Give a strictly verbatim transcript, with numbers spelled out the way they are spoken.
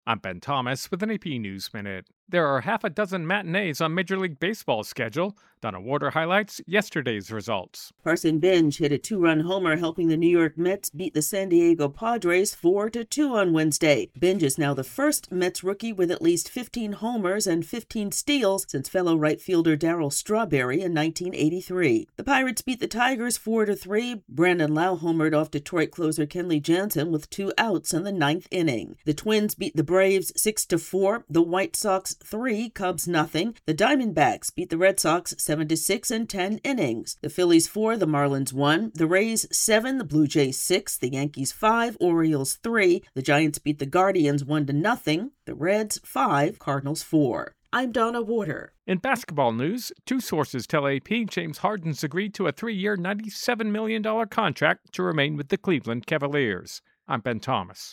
I'm Ben Thomas with an A P News Minute. There are half a dozen matinees on Major League Baseball's schedule. Donna Warder highlights yesterday's results. Carson Bench hit a two-run homer, helping the New York Mets beat the San Diego Padres four to two on Wednesday. Bench is now the first Mets rookie with at least fifteen homers and fifteen steals since fellow right fielder Darryl Strawberry in nineteen eighty-three. The Pirates beat the Tigers four to three. Brandon Lau homered off Detroit closer Kenley Jansen with two outs in the ninth inning. The Twins beat the Braves six to four. The White Sox three, Cubs nothing. The Diamondbacks beat the Red Sox seven to six in ten innings. The Phillies four, the Marlins one. The Rays seven, the Blue Jays six. The Yankees five, Orioles three. The Giants beat the Guardians one to nothing. The Reds five, Cardinals four. I'm Donna Warder. In basketball news, two sources tell A P James Harden's agreed to a three-year, ninety-seven million dollars contract to remain with the Cleveland Cavaliers. I'm Ben Thomas.